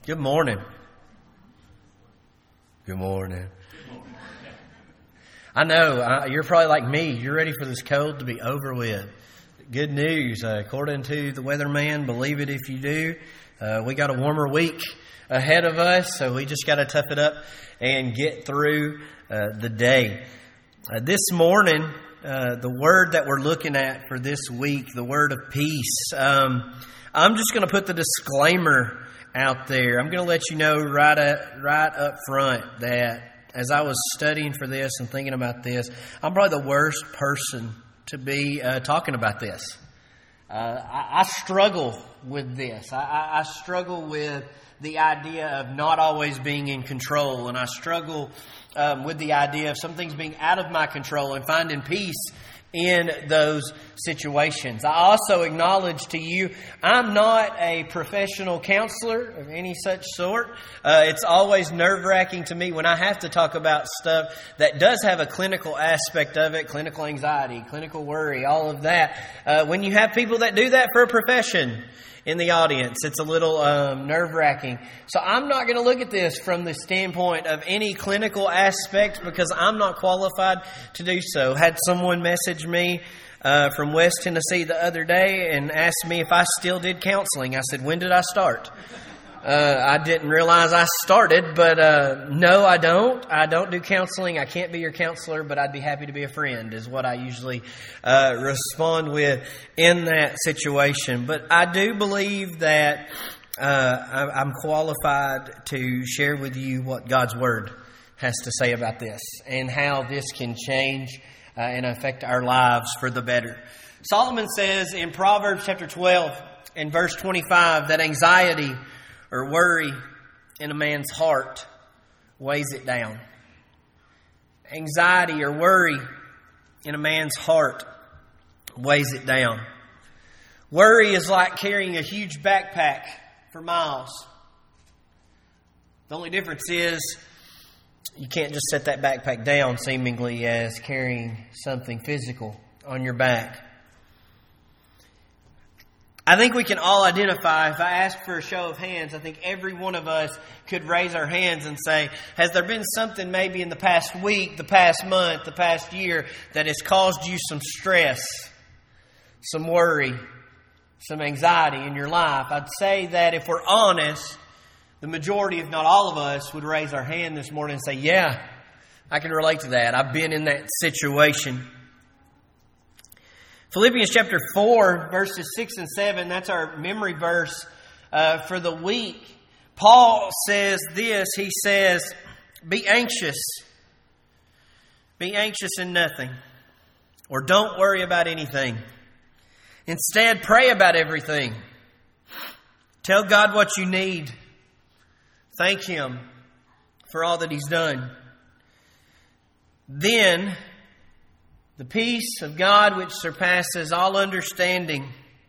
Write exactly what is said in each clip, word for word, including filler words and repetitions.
Good morning. Good morning. I know, uh, you're probably like me. You're ready for this cold to be over with. Good news. Uh, according to the weatherman, believe it if you do, uh, we got a warmer week ahead of us, so we just got to tough it up and get through uh, the day. Uh, this morning, uh, the word that we're looking at for this week, the word of peace, um, I'm just going to put the disclaimer out there. I'm going to let you know right up, right up front that as I was studying for this and thinking about this, I'm probably the worst person to be uh, talking about this. Uh, I, I struggle with this. I, I, I struggle with the idea of not always being in control, and I struggle um, with the idea of some things being out of my control and finding peace in those situations. I also acknowledge to you, I'm not a professional counselor of any such sort. Uh, it's always nerve-wracking to me when I have to talk about stuff that does have a clinical aspect of it, clinical anxiety, clinical worry, all of that. Uh, when you have people that do that for a profession in the audience, it's a little um, nerve-wracking. So I'm not going to look at this from the standpoint of any clinical aspect because I'm not qualified to do so. Had someone message me uh, from West Tennessee the other day and asked me if I still did counseling. I said, when did I start? Uh, I didn't realize I started, but uh, no, I don't. I don't do counseling. I can't be your counselor, but I'd be happy to be a friend is what I usually uh, respond with in that situation. But I do believe that uh, I'm qualified to share with you what God's Word has to say about this and how this can change uh, and affect our lives for the better. Solomon says in Proverbs chapter twelve and verse twenty-five that anxiety or worry in a man's heart weighs it down. Anxiety or worry in a man's heart weighs it down. Worry is like carrying a huge backpack for miles. The only difference is you can't just set that backpack down seemingly as carrying something physical on your back. I think we can all identify, if I ask for a show of hands, I think every one of us could raise our hands and say, has there been something maybe in the past week, the past month, the past year that has caused you some stress, some worry, some anxiety in your life? I'd say that if we're honest, the majority, if not all of us, would raise our hand this morning and say, yeah, I can relate to that. I've been in that situation. Philippians chapter four, verses six and seven, that's our memory verse uh, for the week. Paul says this, he says, be anxious. Be anxious in nothing. Or don't worry about anything. Instead, pray about everything. Tell God what you need. Thank Him for all that He's done. Then the peace of God which surpasses all understanding,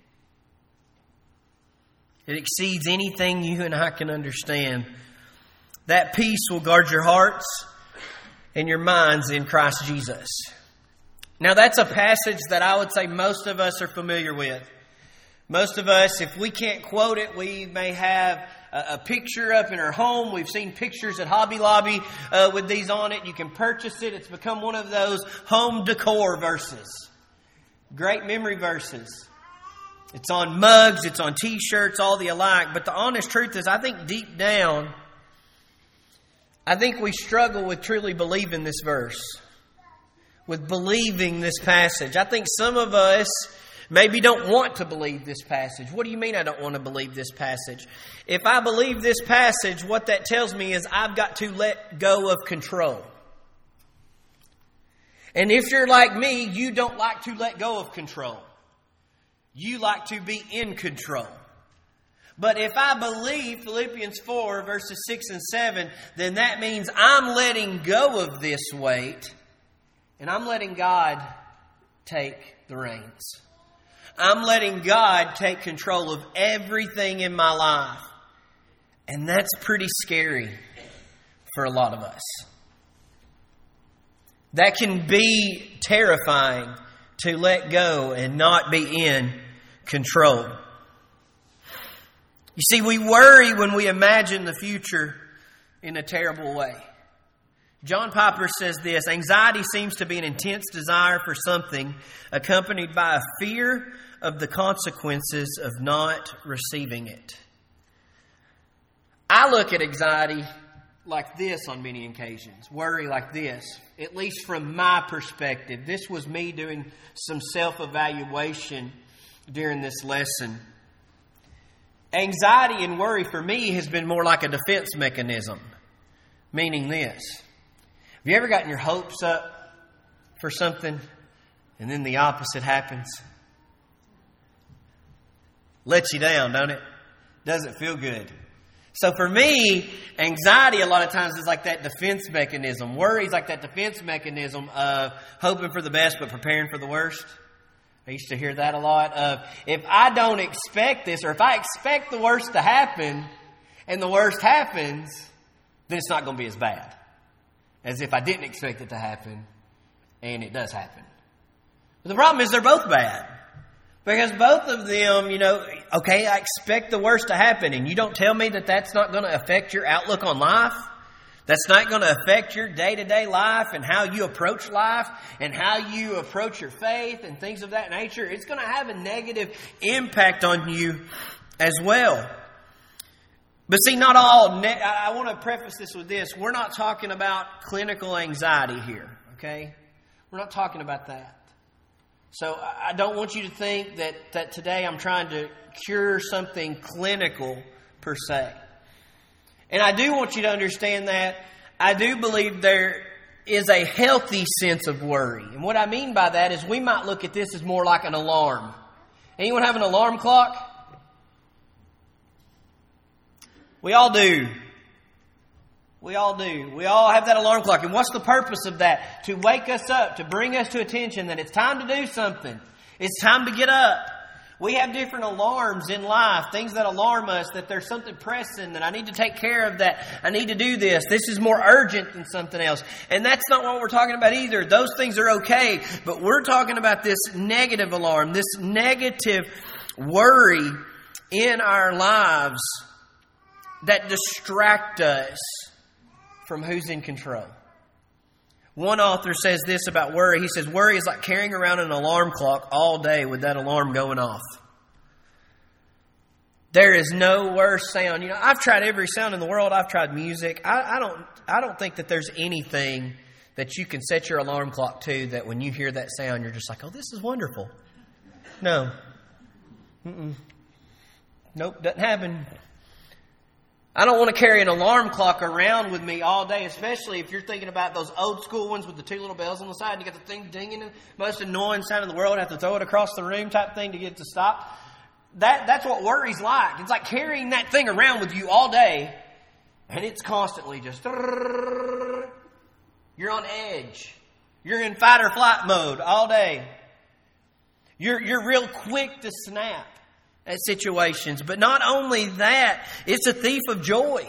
it exceeds anything you and I can understand. That peace will guard your hearts and your minds in Christ Jesus. Now that's a passage that I would say most of us are familiar with. Most of us, if we can't quote it, we may have a, a picture up in our home. We've seen pictures at Hobby Lobby uh, with these on it. You can purchase it. It's become one of those home decor verses. Great memory verses. It's on mugs. It's on T-shirts, all the alike. But the honest truth is, I think deep down, I think we struggle with truly believing this verse. With believing this passage. I think some of us maybe don't want to believe this passage. What do you mean I don't want to believe this passage? If I believe this passage, what that tells me is I've got to let go of control. And if you're like me, you don't like to let go of control. You like to be in control. But if I believe Philippians four, verses six and seven, then that means I'm letting go of this weight and I'm letting God take the reins. I'm letting God take control of everything in my life. And that's pretty scary for a lot of us. That can be terrifying to let go and not be in control. You see, we worry when we imagine the future in a terrible way. John Piper says this: anxiety seems to be an intense desire for something accompanied by a fear of the consequences of not receiving it. I look at anxiety like this on many occasions, worry like this, at least from my perspective. This was me doing some self-evaluation during this lesson. Anxiety and worry for me has been more like a defense mechanism, meaning this. Have you ever gotten your hopes up for something and then the opposite happens? Lets you down, don't it? Doesn't feel good. So for me, anxiety a lot of times is like that defense mechanism. Worry is like that defense mechanism of hoping for the best but preparing for the worst. I used to hear that a lot. Of if I don't expect this, or if I expect the worst to happen and the worst happens, then it's not going to be as bad as if I didn't expect it to happen and it does happen. But the problem is they're both bad. Because both of them, you know, okay, I expect the worst to happen, and you don't tell me that that's not going to affect your outlook on life. That's not going to affect your day-to-day life and how you approach life and how you approach your faith and things of that nature. It's going to have a negative impact on you as well. But see, not all, ne- I want to preface this with this. We're not talking about clinical anxiety here, okay? We're not talking about that. So I don't want you to think that, that today I'm trying to cure something clinical per se. And I do want you to understand that I do believe there is a healthy sense of worry. And what I mean by that is we might look at this as more like an alarm. Anyone have an alarm clock? We all do. We all do. We all have that alarm clock. And what's the purpose of that? To wake us up, to bring us to attention that it's time to do something. It's time to get up. We have different alarms in life, things that alarm us, that there's something pressing, that I need to take care of that. I need to do this. This is more urgent than something else. And that's not what we're talking about either. Those things are okay. But we're talking about this negative alarm, this negative worry in our lives that distract us from who's in control. One author says this about worry. He says, worry is like carrying around an alarm clock all day with that alarm going off. There is no worse sound. You know, I've tried every sound in the world. I've tried music. I, I don't I don't think that there's anything that you can set your alarm clock to that when you hear that sound, you're just like, oh, this is wonderful. No. Mm-mm. Nope, doesn't happen. I don't want to carry an alarm clock around with me all day, especially if you're thinking about those old school ones with the two little bells on the side and you got the thing dinging, the most annoying sound in the world, have to throw it across the room type thing to get it to stop. That, that's what worry's like. It's like carrying that thing around with you all day and it's constantly just, you're on edge. You're in fight or flight mode all day. You're, you're real quick to snap at situations. But not only that, it's a thief of joy.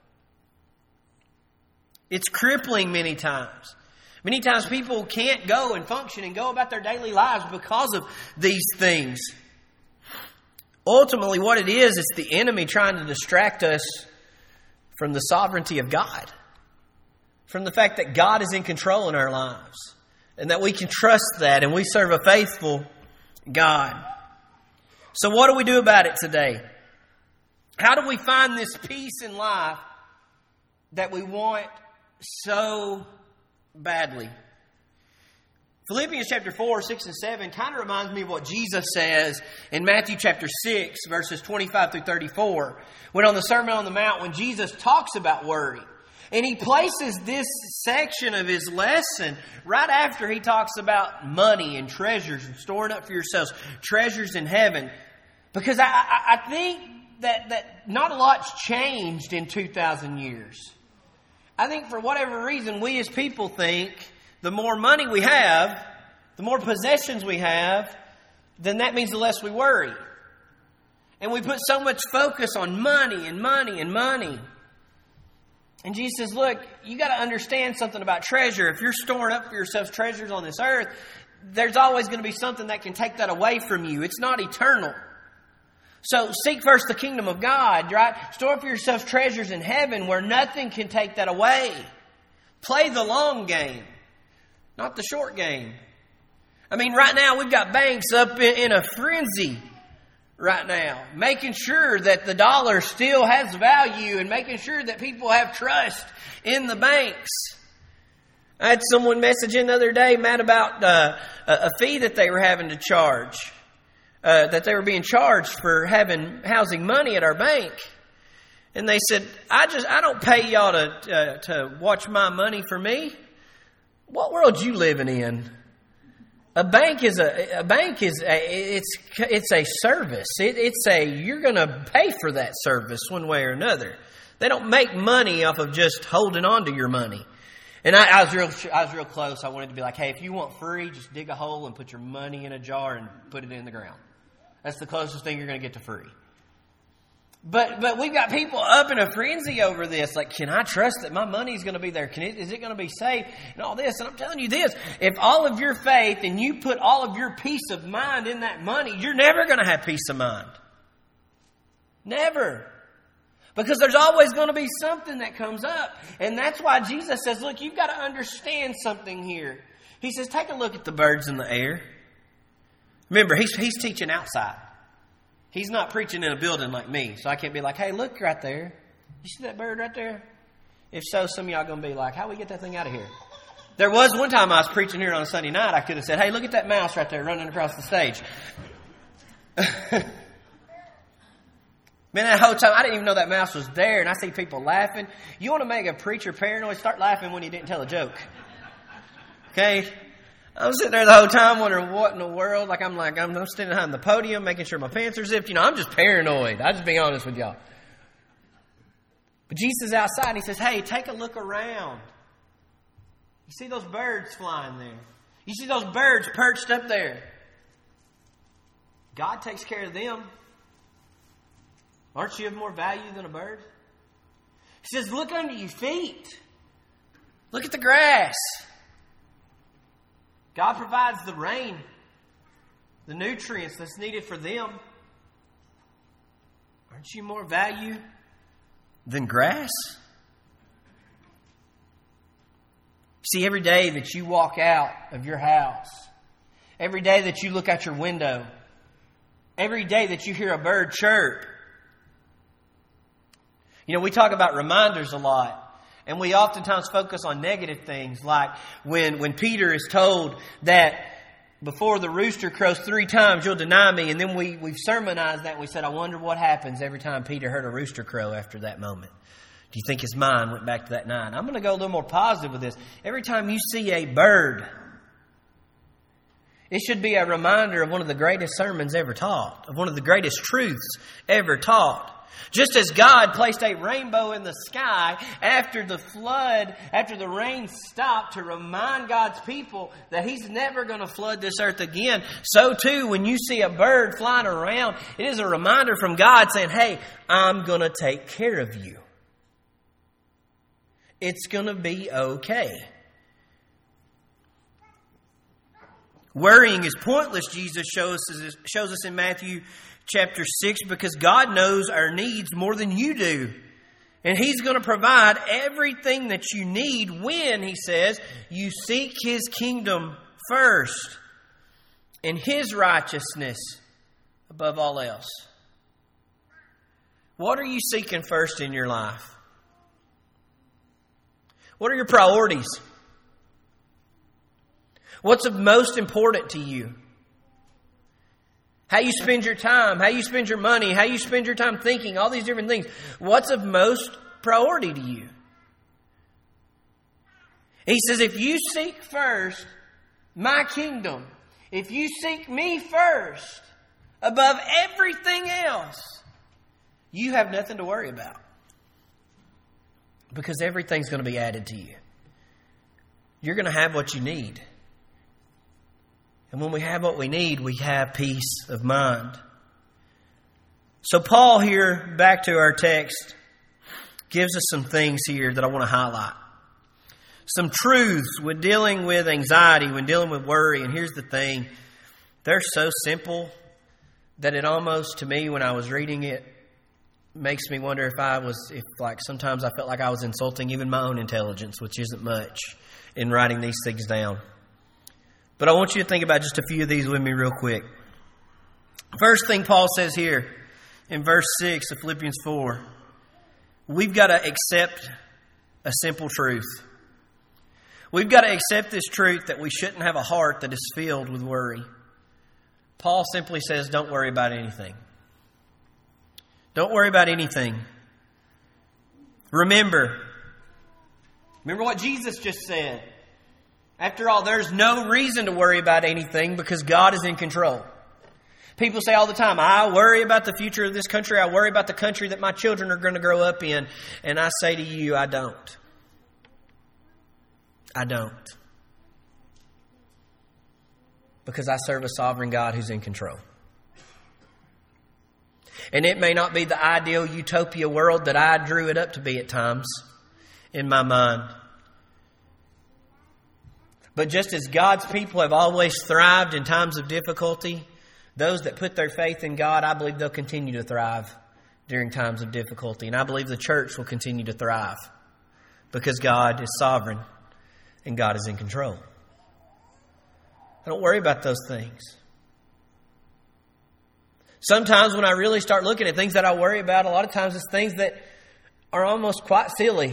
It's crippling many times. Many times people can't go and function and go about their daily lives because of these things. Ultimately, what it is, it's the enemy trying to distract us from the sovereignty of God. From the fact that God is in control in our lives. And that we can trust that and we serve a faithful God. So what do we do about it today? How do we find this peace in life that we want so badly? Philippians chapter four, six, and seven kind of reminds me of what Jesus says in Matthew chapter six, verses twenty-five through thirty-four. When on the Sermon on the Mount, when Jesus talks about worry. And he places this section of his lesson right after he talks about money and treasures and storing up for yourselves treasures in heaven. Because I, I, I think that, that not a lot's changed in two thousand years. I think for whatever reason, we as people think the more money we have, the more possessions we have, then that means the less we worry. And we put so much focus on money and money and money. And Jesus says, look, you got to understand something about treasure. If you're storing up for yourselves treasures on this earth, there's always going to be something that can take that away from you. It's not eternal. So seek first the kingdom of God, right? Store for yourself treasures in heaven where nothing can take that away. Play the long game, not the short game. I mean, right now we've got banks up in, in a frenzy right now, making sure that the dollar still has value and making sure that people have trust in the banks. I had someone message in the other day, mad about uh, a fee that they were having to charge. Uh, that they were being charged for having housing money at our bank. And they said, I just I don't pay y'all to uh, to watch my money for me. What world you living in? A bank is a a bank is a, it's it's a service. It, it's a you're going to pay for that service one way or another. They don't make money off of just holding on to your money. And I, I was real I was real close. I wanted to be like, hey, if you want free, just dig a hole and put your money in a jar and put it in the ground. That's the closest thing you're going to get to free. But but we've got people up in a frenzy over this. Like, can I trust that my money's going to be there? Can it, is it going to be safe? And all this. And I'm telling you this. If all of your faith and you put all of your peace of mind in that money, you're never going to have peace of mind. Never. Because there's always going to be something that comes up. And that's why Jesus says, look, you've got to understand something here. He says, take a look at the birds in the air. Remember, he's he's teaching outside. He's not preaching in a building like me. So I can't be like, hey, look right there. You see that bird right there? If so, some of y'all are going to be like, how do we get that thing out of here? There was one time I was preaching here on a Sunday night. I could have said, hey, look at that mouse right there running across the stage. Man, that whole time, I didn't even know that mouse was there. And I see people laughing. You want to make a preacher paranoid? Start laughing when he didn't tell a joke. Okay? I'm sitting there the whole time wondering what in the world. Like, I'm like, I'm, I'm standing behind the podium, making sure my pants are zipped. You know, I'm just paranoid. I'll just be honest with y'all. But Jesus is outside and he says, hey, take a look around. You see those birds flying there? You see those birds perched up there? God takes care of them. Aren't you of more value than a bird? He says, look under your feet. Look at the grass. God provides the rain, the nutrients that's needed for them. Aren't you more value than grass? See, every day that you walk out of your house, every day that you look out your window, every day that you hear a bird chirp. You know, we talk about reminders a lot. And we oftentimes focus on negative things, like when, when Peter is told that before the rooster crows three times, you'll deny me. And then we, we've sermonized that and we said, I wonder what happens every time Peter heard a rooster crow after that moment. Do you think his mind went back to that night? I'm going to go a little more positive with this. Every time you see a bird, it should be a reminder of one of the greatest sermons ever taught, of one of the greatest truths ever taught. Just as God placed a rainbow in the sky after the flood, after the rain stopped to remind God's people that He's never going to flood this earth again, so too when you see a bird flying around, it is a reminder from God saying, hey, I'm going to take care of you. It's going to be okay. Worrying is pointless, Jesus shows us, shows us in Matthew chapter six, because God knows our needs more than you do. And He's going to provide everything that you need when, He says, you seek His kingdom first and His righteousness above all else. What are you seeking first in your life? What are your priorities? What's of most important to you? How you spend your time, how you spend your money, how you spend your time thinking, all these different things. What's of most priority to you? He says, if you seek first my kingdom, if you seek me first above everything else, you have nothing to worry about. Because everything's going to be added to you. You're going to have what you need. And when we have what we need, we have peace of mind. So Paul here, back to our text, gives us some things here that I want to highlight. Some truths when dealing with anxiety, when dealing with worry. And here's the thing. They're so simple, that it almost, to me, when I was reading it, makes me wonder if I was, if like sometimes I felt like I was insulting even my own intelligence, which isn't much, in writing these things down. But I want you to think about just a few of these with me real quick. First thing Paul says here in verse six of Philippians four, we've got to accept a simple truth. We've got to accept this truth that we shouldn't have a heart that is filled with worry. Paul simply says, don't worry about anything. Don't worry about anything. Remember, remember what Jesus just said. After all, there's no reason to worry about anything because God is in control. People say all the time, I worry about the future of this country. I worry about the country that my children are going to grow up in. And I say to you, I don't. I don't. Because I serve a sovereign God who's in control. And it may not be the ideal utopia world that I drew it up to be at times in my mind. But just as God's people have always thrived in times of difficulty, those that put their faith in God, I believe they'll continue to thrive during times of difficulty. And I believe the church will continue to thrive because God is sovereign and God is in control. I don't worry about those things. Sometimes when I really start looking at things that I worry about, a lot of times it's things that are almost quite silly.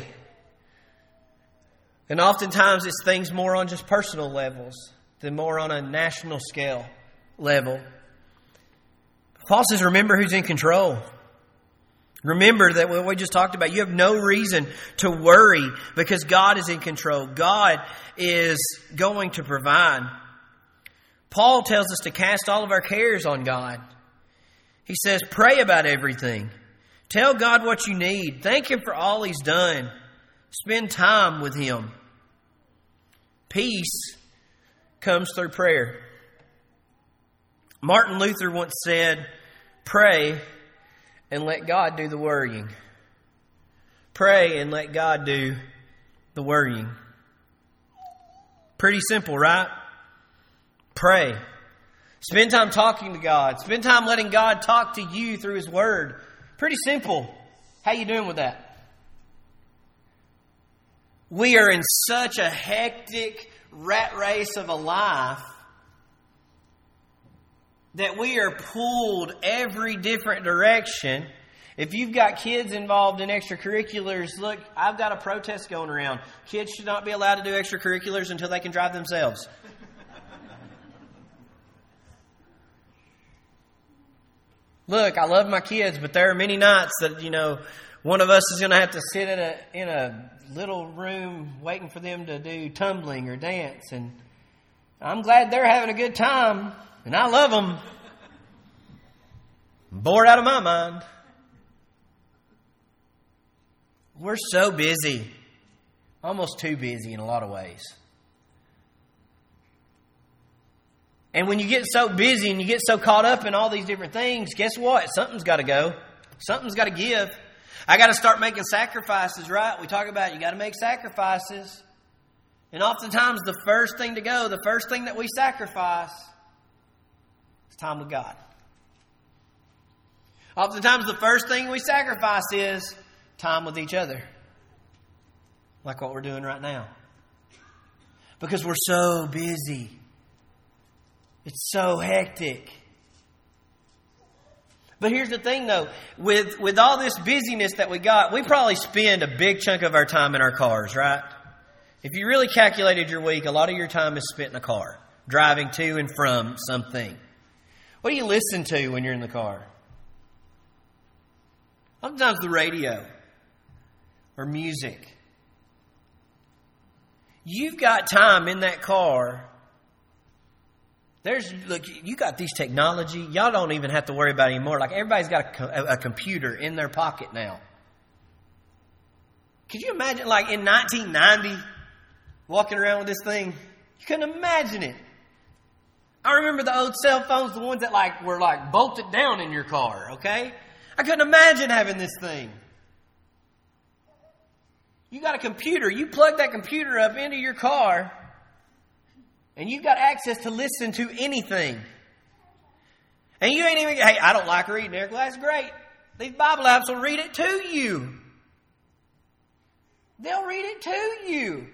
And oftentimes it's things more on just personal levels than more on a national scale level. Paul says, remember who's in control. Remember that what we just talked about, you have no reason to worry because God is in control. God is going to provide. Paul tells us to cast all of our cares on God. He says, pray about everything. Tell God what you need. Thank Him for all He's done. Spend time with Him. Peace comes through prayer. Martin Luther once said, pray and let God do the worrying. Pray and let God do the worrying. Pretty simple, right? Pray. Spend time talking to God. Spend time letting God talk to you through His Word. Pretty simple. How you doing with that? We are in such a hectic rat race of a life that we are pulled every different direction. If you've got kids involved in extracurriculars, look, I've got a protest going around. Kids should not be allowed to do extracurriculars until they can drive themselves. Look, I love my kids, but there are many nights that, you know, one of us is going to have to sit in a in a little room waiting for them to do tumbling or dance. And I'm glad they're having a good time, and I love them. I'm bored out of my mind. We're so busy, almost too busy in a lot of ways. And when you get so busy and you get so caught up in all these different things, guess what? Something's got to go. Something's got to give. I got to start making sacrifices, right? We talk about you got to make sacrifices. And oftentimes the first thing to go, the first thing that we sacrifice is time with God. Oftentimes the first thing we sacrifice is time with each other. Like what we're doing right now. Because we're so busy. It's so hectic. But here's the thing though, with, with all this busyness that we got, we probably spend a big chunk of our time in our cars, right? If you really calculated your week, a lot of your time is spent in a car, driving to and from something. What do you listen to when you're in the car? Sometimes the radio or music. You've got time in that car. There's look, you got these technology. Y'all don't even have to worry about it anymore. Like everybody's got a, a computer in their pocket now. Could you imagine, like in nineteen ninety, walking around with this thing? You couldn't imagine it. I remember the old cell phones, the ones that like were like bolted down in your car. Okay, I couldn't imagine having this thing. You got a computer. You plug that computer up into your car. And you've got access to listen to anything. And you ain't even, hey, I don't like reading, Eric. Well, that's great. These Bible apps will read it to you. They'll read it to you.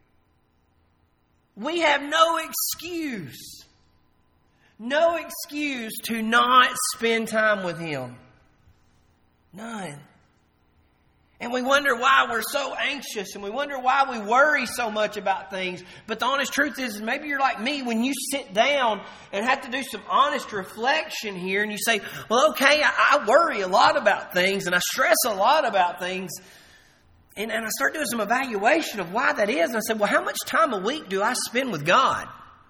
We have no excuse. No excuse to not spend time with Him. None. And we wonder why we're so anxious, and we wonder why we worry so much about things. But the honest truth is, maybe you're like me, when you sit down and have to do some honest reflection here, and you say, well, okay, I, I worry a lot about things, and I stress a lot about things. And, and I start doing some evaluation of why that is. And I said, well, how much time a week do I spend with God?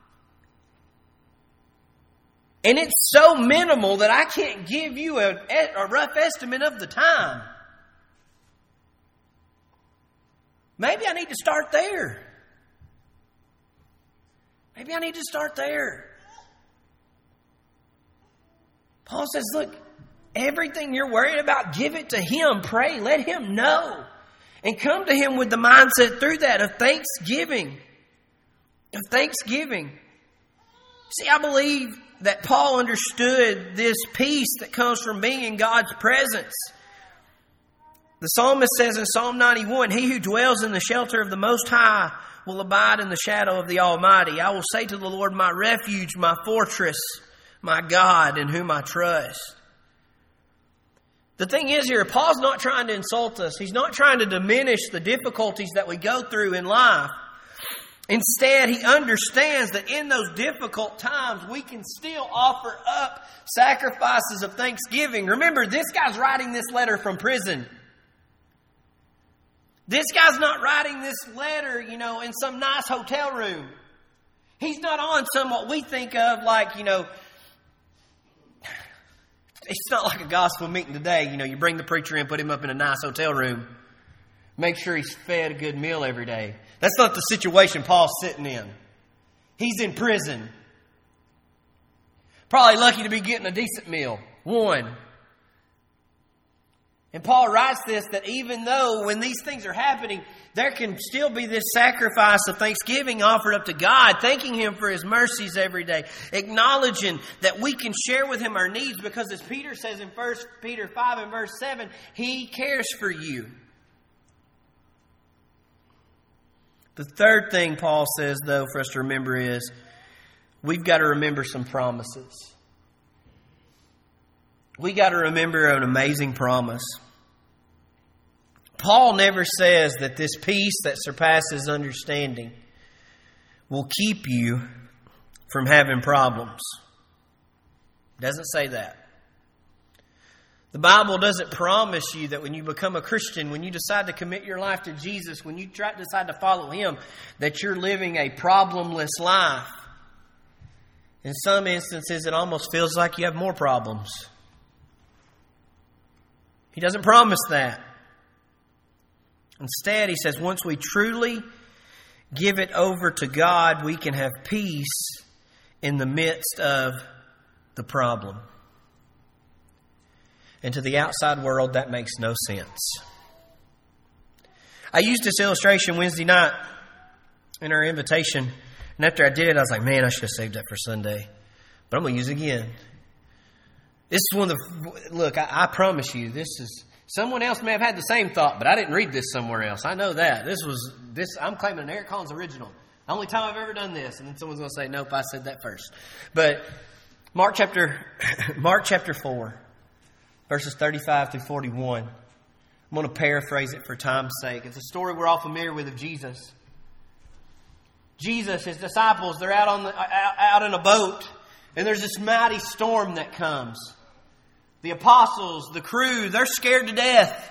And it's so minimal that I can't give you a, a rough estimate of the time. Maybe I need to start there. Maybe I need to start there. Paul says, look, everything you're worried about, give it to Him. Pray. Let Him know. And come to Him with the mindset through that of thanksgiving. Of thanksgiving. See, I believe that Paul understood this peace that comes from being in God's presence. The psalmist says in Psalm ninety-one, He who dwells in the shelter of the Most High will abide in the shadow of the Almighty. I will say to the Lord, my refuge, my fortress, my God, in whom I trust. The thing is here, Paul's not trying to insult us. He's not trying to diminish the difficulties that we go through in life. Instead, he understands that in those difficult times, we can still offer up sacrifices of thanksgiving. Remember, this guy's writing this letter from prison. This guy's not writing this letter, you know, in some nice hotel room. He's not on some what we think of like, you know, it's not like a gospel meeting today. You know, you bring the preacher in, put him up in a nice hotel room. Make sure he's fed a good meal every day. That's not the situation Paul's sitting in. He's in prison. Probably lucky to be getting a decent meal. One. And Paul writes this, that even though when these things are happening, there can still be this sacrifice of thanksgiving offered up to God, thanking Him for His mercies every day, acknowledging that we can share with Him our needs because, as Peter says in First Peter five and verse seven, He cares for you. The third thing Paul says, though, for us to remember is we've got to remember some promises. We got to remember an amazing promise. Paul never says that this peace that surpasses understanding will keep you from having problems. It doesn't say that. The Bible doesn't promise you that when you become a Christian, when you decide to commit your life to Jesus, when you try to decide to follow Him, that you're living a problemless life. In some instances, it almost feels like you have more problems. He doesn't promise that. Instead, He says once we truly give it over to God, we can have peace in the midst of the problem. And to the outside world, that makes no sense. I used this illustration Wednesday night in our invitation. And after I did it, I was like, man, I should have saved that for Sunday. But I'm going to use it again. This is one of the... Look, I, I promise you, this is... Someone else may have had the same thought, but I didn't read this somewhere else. I know that. This was... this. I'm claiming an Eric Collins original. The only time I've ever done this. And then someone's going to say, nope, I said that first. But Mark chapter, Mark chapter four. Verses thirty-five through forty-one. I'm going to paraphrase it for time's sake. It's a story we're all familiar with of Jesus. Jesus, His disciples, they're out on the out, out in a boat, and there's this mighty storm that comes. The apostles, the crew, they're scared to death.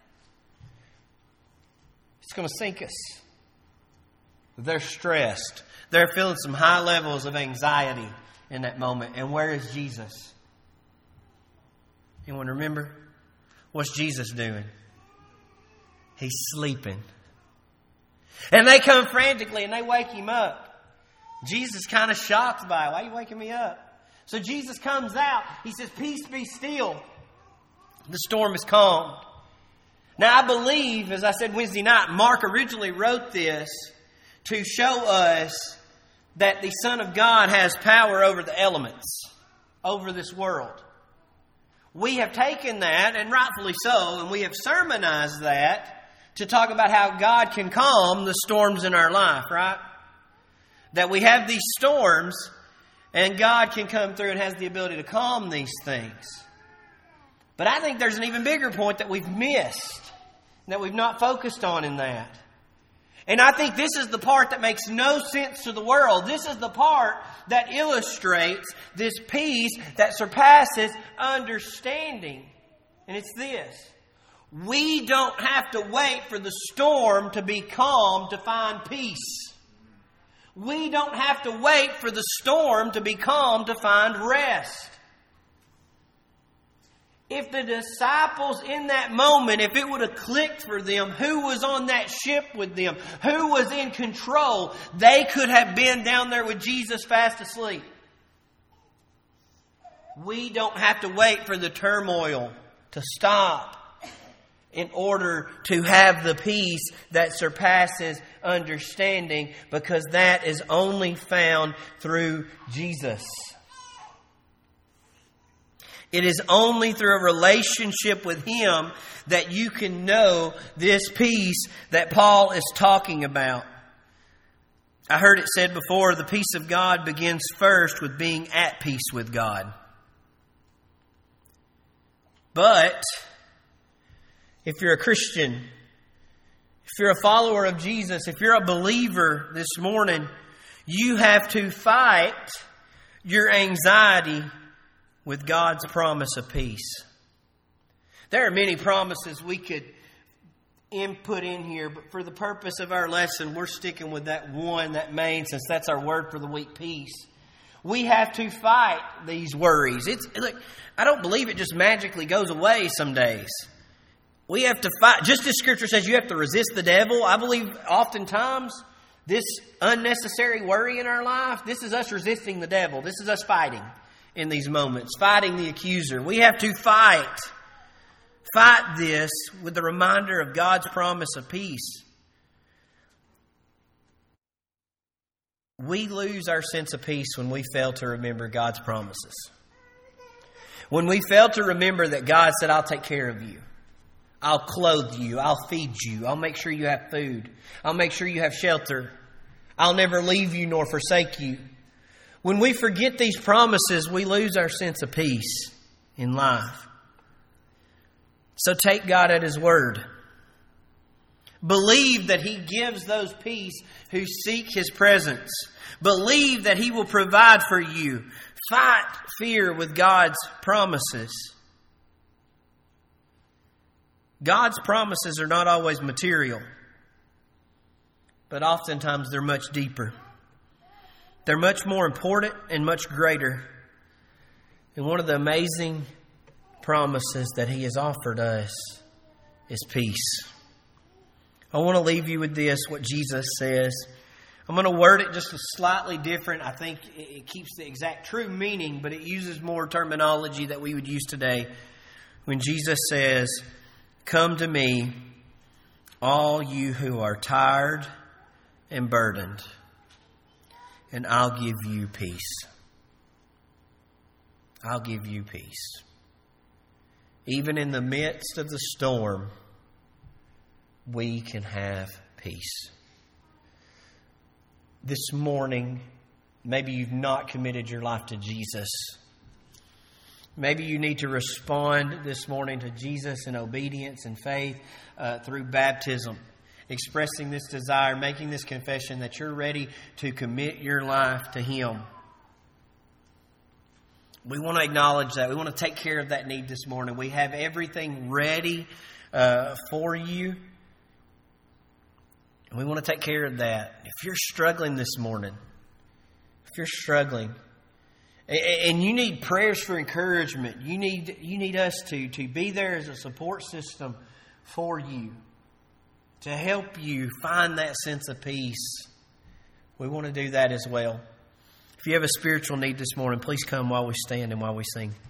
It's going to sink us. They're stressed. They're feeling some high levels of anxiety in that moment. And where is Jesus? Anyone remember? What's Jesus doing? He's sleeping. And they come frantically and they wake Him up. Jesus is kind of shocked by it. Why are you waking me up? So Jesus comes out. He says, peace be still. The storm is calmed. Now I believe, as I said Wednesday night, Mark originally wrote this to show us that the Son of God has power over the elements. over this world. We have taken that, and rightfully so, and we have sermonized that to talk about how God can calm the storms in our life, right? That we have these storms, and God can come through and has the ability to calm these things. But I think there's an even bigger point that we've missed, that we've not focused on in that. And I think this is the part that makes no sense to the world. This is the part that illustrates this peace that surpasses understanding. And it's this. We don't have to wait for the storm to be calm to find peace. We don't have to wait for the storm to be calm to find rest. If the disciples in that moment, if it would have clicked for them who was on that ship with them, who was in control, they could have been down there with Jesus fast asleep. We don't have to wait for the turmoil to stop in order to have the peace that surpasses understanding, because that is only found through Jesus. It is only through a relationship with Him that you can know this peace that Paul is talking about. I heard it said before, the peace of God begins first with being at peace with God. But if you're a Christian, if you're a follower of Jesus, if you're a believer this morning, you have to fight your anxiety with God's promise of peace. There are many promises we could input in here, but for the purpose of our lesson, we're sticking with that one, that main, since that's our word for the week, peace. We have to fight these worries. It's look, I don't believe it just magically goes away some days. We have to fight. Just as Scripture says you have to resist the devil, I believe oftentimes this unnecessary worry in our life, this is us resisting the devil. This is us fighting in these moments, fighting the accuser. We have to fight. Fight this with the reminder of God's promise of peace. We lose our sense of peace when we fail to remember God's promises. When we fail to remember that God said, I'll take care of you. I'll clothe you. I'll feed you. I'll make sure you have food. I'll make sure you have shelter. I'll never leave you nor forsake you. When we forget these promises, we lose our sense of peace in life. So take God at His word. Believe that He gives those peace who seek His presence. Believe that He will provide for you. Fight fear with God's promises. God's promises are not always material, but oftentimes they're much deeper. They're much more important and much greater. And one of the amazing promises that He has offered us is peace. I want to leave you with this, what Jesus says. I'm going to word it just slightly different. I think it keeps the exact true meaning, but it uses more terminology that we would use today. When Jesus says, "Come to me, all you who are tired and burdened, and I'll give you peace." I'll give you peace. Even in the midst of the storm, we can have peace. This morning, maybe you've not committed your life to Jesus. Maybe you need to respond this morning to Jesus in obedience and faith uh, through baptism, expressing this desire, making this confession that you're ready to commit your life to Him. We want to acknowledge that. We want to take care of that need this morning. We have everything ready uh, for you. And we want to take care of that. If you're struggling this morning, if you're struggling, and you need prayers for encouragement, you need you need us to, to be there as a support system for you, to help you find that sense of peace. We want to do that as well. If you have a spiritual need this morning, please come while we stand and while we sing.